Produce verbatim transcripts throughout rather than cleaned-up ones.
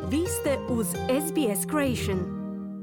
Vi ste uz S B S Creation.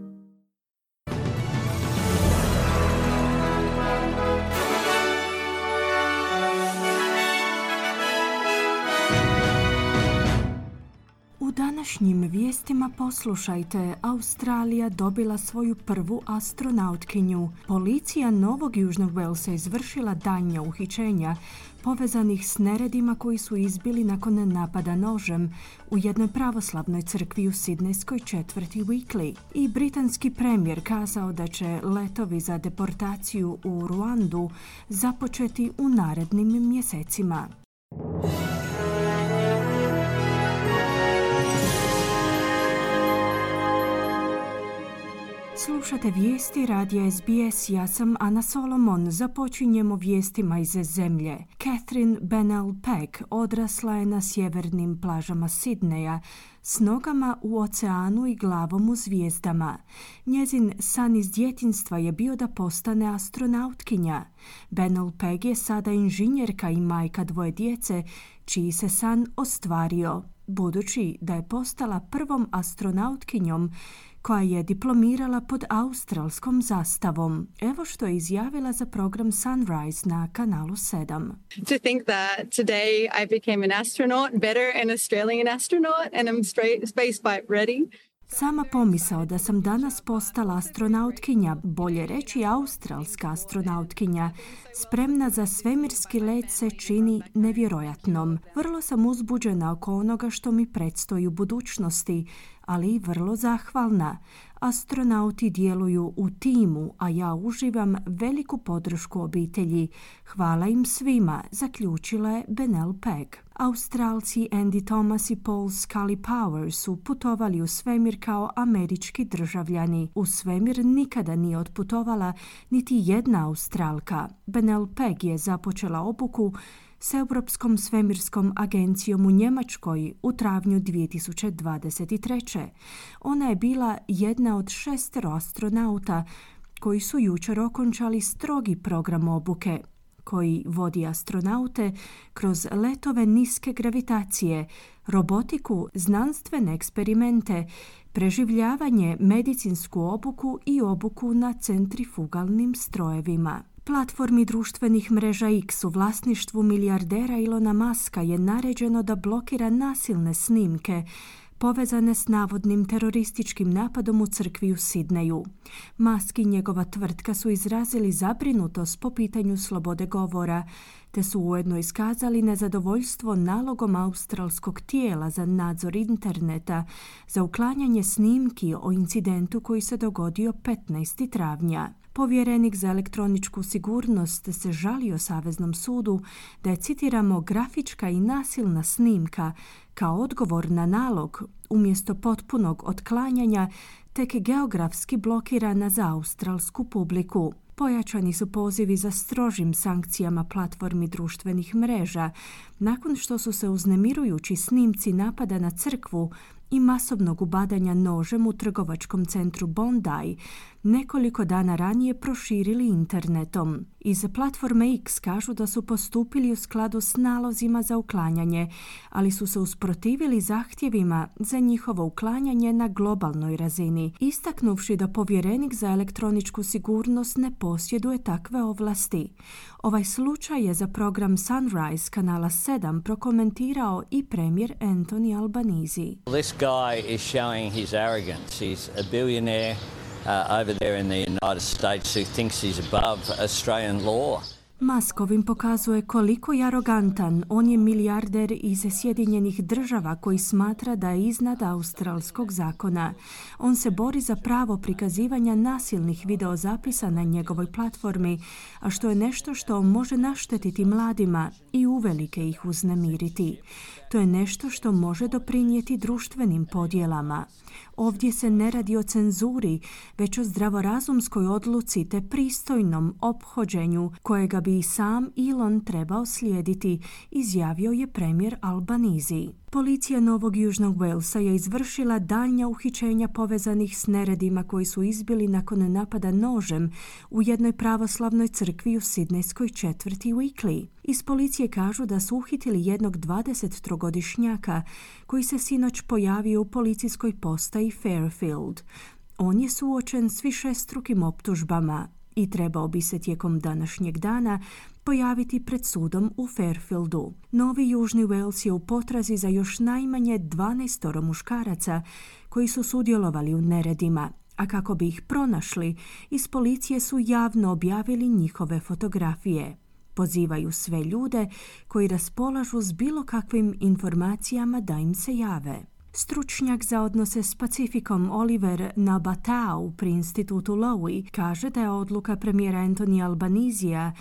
U današnjim vijestima poslušajte, Australija dobila svoju prvu astronautkinju. Policija Novog Južnog Walesa izvršila daljnja uhićenja povezanih s neredima koji su izbili nakon napada nožem u jednoj pravoslavnoj crkvi u sidnejskoj četvrti Weekly. I britanski premijer kazao da će letovi za deportaciju u Ruandu započeti u narednim mjesecima. Slušate vijesti radija S B S, ja sam Ana Solomon. Započinjemo vijestima iz zemlje. Catherine Bennell-Peck odrasla je na sjevernim plažama Sidneja s nogama u oceanu i glavom u zvijezdama. Njezin san iz djetinjstva je bio da postane astronautkinja. Bennell-Peck je sada inženjerka i majka dvoje djece, čiji se san ostvario, budući da je postala prvom astronautkinjom koja je diplomirala pod australskom zastavom. Evo što je izjavila za program Sunrise na kanalu sedam. To think that today I became an astronaut, better an Australian astronaut, and I'm straight spaceflight ready. Sama pomisao da sam danas postala astronautkinja, bolje reći australska astronautkinja, spremna za svemirski let se čini nevjerojatnom. Vrlo sam uzbuđena oko onoga što mi predstoji u budućnosti, ali i vrlo zahvalna. Astronauti djeluju u timu, a ja uživam veliku podršku obitelji. Hvala im svima, zaključila je Bennell-Peck. Australci Andy Thomas i Paul Scully Power su putovali u svemir kao američki državljani. U svemir nikada nije otputovala niti jedna Australka. Bennell-Peck je započela obuku s Europskom svemirskom agencijom u Njemačkoj u travnju dvije tisuće dvadeset treće. Ona je bila jedna od šestero astronauta koji su jučer okončali strogi program obuke, koji vodi astronaute kroz letove niske gravitacije, robotiku, znanstvene eksperimente, preživljavanje, medicinsku obuku i obuku na centrifugalnim strojevima. Platformi društvenih mreža X u vlasništvu milijardera Elona Muska je naređeno da blokira nasilne snimke povezane s navodnim terorističkim napadom u crkvi u Sidneju. Musk i njegova tvrtka su izrazili zabrinutost po pitanju slobode govora, te su ujedno iskazali nezadovoljstvo nalogom australskog tijela za nadzor interneta za uklanjanje snimki o incidentu koji se dogodio petnaestog travnja. Povjerenik za elektroničku sigurnost se žalio Saveznom sudu da je, citiramo, grafička i nasilna snimka kao odgovor na nalog umjesto potpunog otklanjanja tek geografski blokirana za australsku publiku. Pojačani su pozivi za strožim sankcijama platformi društvenih mreža nakon što su se uznemirujući snimci napada na crkvu i masovnog ubadanja nožem u trgovačkom centru Bondi nekoliko dana ranije proširili internetom. Iz platforme X kažu da su postupili u skladu s nalozima za uklanjanje, ali su se usprotivili zahtjevima za njihovo uklanjanje na globalnoj razini, istaknuvši da povjerenik za elektroničku sigurnost ne posjeduje takve ovlasti. Ovaj slučaj je za program Sunrise kanala sedam prokomentirao i premijer Anthony Albanese. This guy is showing his arrogance. He's a billionaire uh, over there in the United States who thinks he's above Australian law. Musk ovim pokazuje koliko je arogantan. On je milijarder iz Sjedinjenih država koji smatra da je iznad australskog zakona. On se bori za pravo prikazivanja nasilnih videozapisa na njegovoj platformi, a što je nešto što može naštetiti mladima i uvelike ih uznemiriti. To je nešto što može doprinijeti društvenim podjelama. Ovdje se ne radi o cenzuri, već o zdravorazumskoj odluci te pristojnom ophođenju kojega bi bi i sam Elon trebao slijediti, izjavio je premijer Albanese. Policija Novog Južnog Walesa je izvršila daljnja uhićenja povezanih s neredima koji su izbili nakon napada nožem u jednoj pravoslavnoj crkvi u sidnejskoj četvrti Weekly. Iz policije kažu da su uhitili jednog dvadesettrogodišnjaka koji se sinoć pojavio u policijskoj postaji Fairfield. On je suočen s višestrukim optužbama i trebao bi se tijekom današnjeg dana pojaviti pred sudom u Fairfieldu. Novi Južni Wales je u potrazi za još najmanje dvanaestoro muškaraca koji su sudjelovali u neredima, a kako bi ih pronašli, iz policije su javno objavili njihove fotografije. Pozivaju sve ljude koji raspolažu s bilo kakvim informacijama da im se jave. Stručnjak za odnose s Pacifikom Oliver Nabatau pri institutu Lowy kaže da je odluka premijera Anthony Albanesija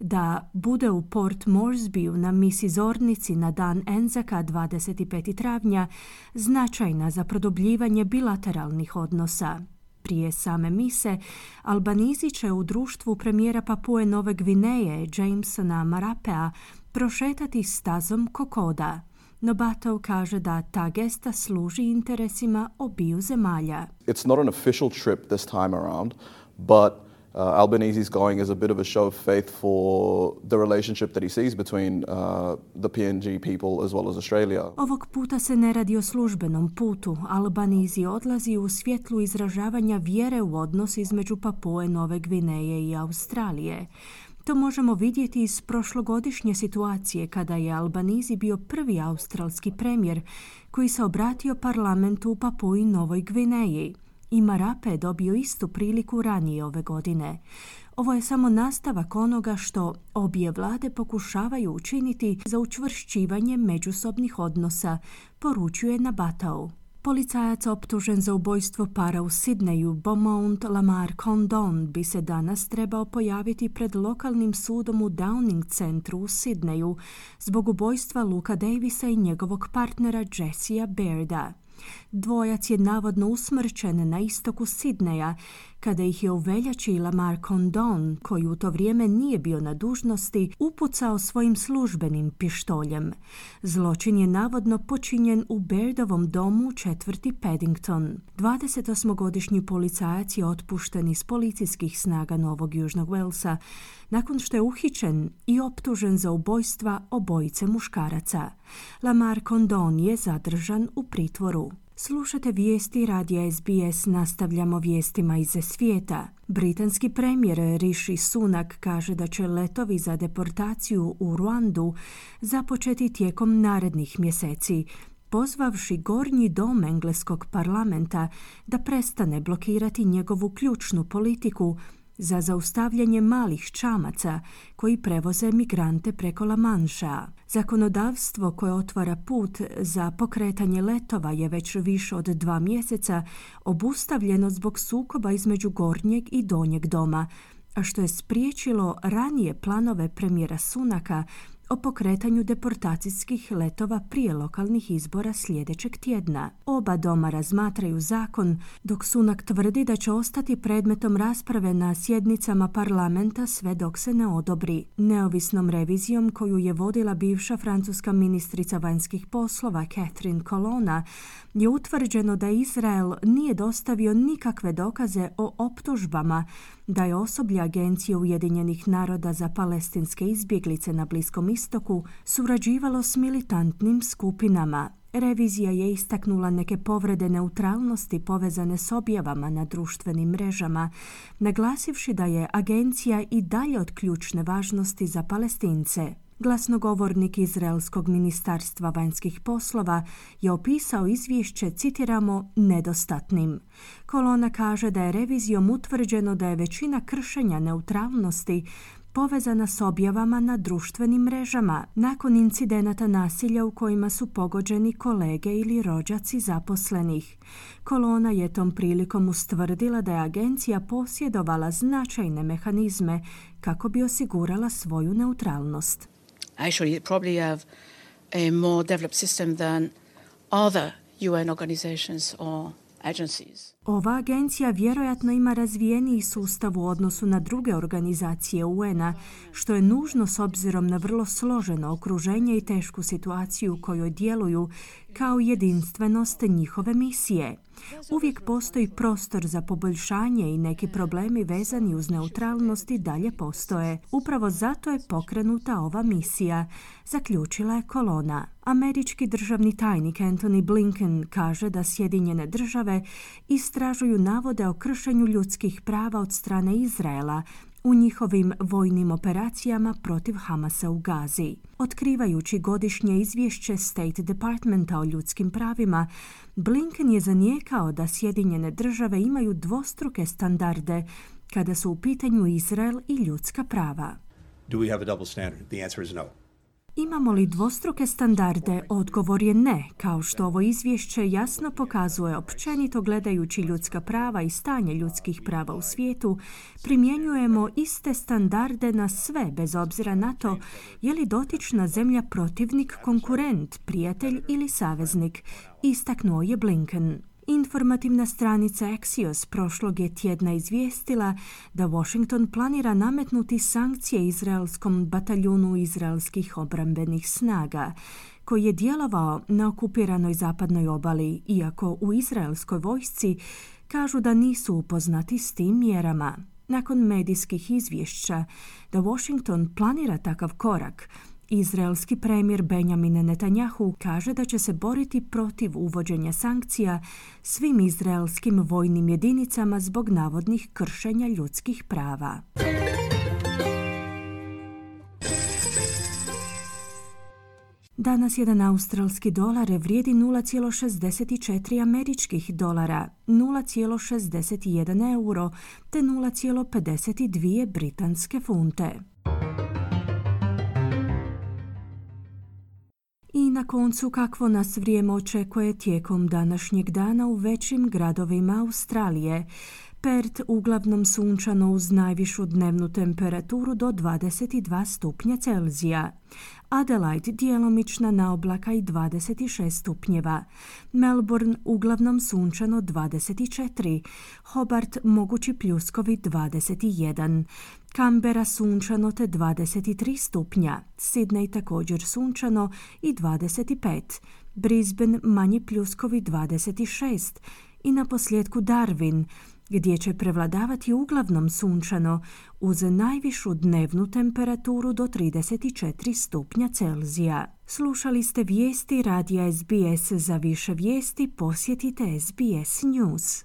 da bude u Port Moresbyu na misi Zornici na dan Anzaca dvadeset petog travnja značajna za produbljivanje bilateralnih odnosa. Prije same mise, Albanese će u društvu premijera Papue Nove Gvineje Jamesona Marapea prošetati stazom Kokoda. Nabatau kaže da ta gesta služi interesima obiju zemalja. It's not an official trip this time around, but uh, Albanese is going as a bit of a show of faith for the relationship that he sees between uh, the P N G people as well as Australia. Ovog puta se ne radi o službenom putu. Albanese odlazi u svjetlu izražavanja vjere u odnos između Papue Nove Gvineje i Australije. To možemo vidjeti iz prošlogodišnje situacije kada je Albanese bio prvi australski premijer koji se obratio parlamentu u Papui Novoj Gvineji. I Marape je dobio istu priliku ranije ove godine. Ovo je samo nastavak onoga što obje vlade pokušavaju učiniti za učvršćivanje međusobnih odnosa, poručuje Nabatau. Policajac optužen za ubojstvo para u Sidneju, Beaumont Lamar Condon, bi se danas trebao pojaviti pred lokalnim sudom u Downing centru u Sidneju zbog ubojstva Luka Davisa i njegovog partnera Jessea Bairda. Dvojac je navodno usmrćen na istoku Sidneja kada ih je u veljači Lamar Condon, koji u to vrijeme nije bio na dužnosti, upucao svojim službenim pištoljem. Zločin je navodno počinjen u Bairdovom domu u četvrti Paddington. dvadesetosmogodišnji policajac je otpušten iz policijskih snaga Novog Južnog Walesa nakon što je uhićen i optužen za ubojstva obojice muškaraca. Lamar Condon je zadržan u pritvoru. Slušate vijesti radija S B S, nastavljamo vijestima iz svijeta. Britanski premijer Rishi Sunak kaže da će letovi za deportaciju u Ruandu započeti tijekom narednih mjeseci, pozvavši gornji dom engleskog parlamenta da prestane blokirati njegovu ključnu politiku za zaustavljanje malih čamaca koji prevoze migrante preko La Manša. Zakonodavstvo koje otvara put za pokretanje letova je već više od dva mjeseca obustavljeno zbog sukoba između gornjeg i donjeg doma, a što je spriječilo ranije planove premijera Sunaka o pokretanju deportacijskih letova prije lokalnih izbora sljedećeg tjedna. Oba doma razmatraju zakon, dok Sunak tvrdi da će ostati predmetom rasprave na sjednicama parlamenta sve dok se ne odobri. Neovisnom revizijom koju je vodila bivša francuska ministrica vanjskih poslova Catherine Colonna je utvrđeno da Izrael nije dostavio nikakve dokaze o optužbama da je osoblje Agencije Ujedinjenih naroda za palestinske izbjeglice na Bliskom istoku surađivalo s militantnim skupinama. Revizija je istaknula neke povrede neutralnosti povezane s objavama na društvenim mrežama, naglasivši da je agencija i dalje od ključne važnosti za Palestince. Glasnogovornik Izraelskog ministarstva vanjskih poslova je opisao izvješće, citiramo, nedostatnim. Kolona kaže da je revizijom utvrđeno da je većina kršenja neutralnosti povezana s objavama na društvenim mrežama nakon incidenata nasilja u kojima su pogođeni kolege ili rođaci zaposlenih. Kolona je tom prilikom ustvrdila da je agencija posjedovala značajne mehanizme kako bi osigurala svoju neutralnost. Actually, it probably have a more developed system than other U N organizations or agencies. Ova agencija vjerojatno ima razvijeniji sustav u odnosu na druge organizacije U N-a, što je nužno s obzirom na vrlo složeno okruženje i tešku situaciju u kojoj djeluju, kao jedinstvenost njihove misije. Uvijek postoji prostor za poboljšanje i neki problemi vezani uz neutralnost i dalje postoje. Upravo zato je pokrenuta ova misija, zaključila je kolona. Američki državni tajnik Antony Blinken kaže da Sjedinjene države istražuju navode o kršenju ljudskih prava od strane Izraela u njihovim vojnim operacijama protiv Hamasa u Gazi. Otkrivajući godišnje izvješće State Departmenta o ljudskim pravima, Blinken je zanijekao da Sjedinjene države imaju dvostruke standarde kada su u pitanju Izrael i ljudska prava. Do we have a double standard? The answer is no. Imamo li dvostruke standarde? Odgovor je ne, kao što ovo izvješće jasno pokazuje. Općenito gledajući ljudska prava i stanje ljudskih prava u svijetu, primjenjujemo iste standarde na sve, bez obzira na to je li dotična zemlja protivnik, konkurent, prijatelj ili saveznik, istaknuo je Blinken. Informativna stranica Axios prošlog je tjedna izvijestila da Washington planira nametnuti sankcije izraelskom bataljunu izraelskih obrambenih snaga, koji je djelovao na okupiranoj zapadnoj obali, iako u izraelskoj vojsci kažu da nisu upoznati s tim mjerama. Nakon medijskih izvješća da Washington planira takav korak, izraelski premijer Benjamin Netanjahu kaže da će se boriti protiv uvođenja sankcija svim izraelskim vojnim jedinicama zbog navodnih kršenja ljudskih prava. Danas jedan australski dolar vrijedi nula zarez šezdeset četiri američkih dolara, nula zarez šezdeset jedan euro te nula zarez pedeset dvije britanske funte. I na koncu, kakvo nas vrijeme očekuje tijekom današnjeg dana u većim gradovima Australije. Perth uglavnom sunčano uz najvišu dnevnu temperaturu do dvadeset dva stupnja Celzija. Adelaide djelomična naoblaka i dvadeset šest stupnjeva. Melbourne uglavnom sunčano dvadeset četiri. Hobart mogući pljuskovi dvadeset jedan. Canberra sunčano te dvadeset tri stupnja. Sydney također sunčano i dvadeset pet. Brisbane manji pljuskovi dvadeset šest. I na posljedku Darwin, gdje će prevladavati uglavnom sunčano uz najvišu dnevnu temperaturu do trideset četiri stupnja Celzija. Slušali ste vijesti radija S B S. Za više vijesti posjetite S B S News.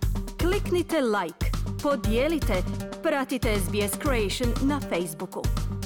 Kliknite like, podijelite, pratite S B S Creation na Facebooku.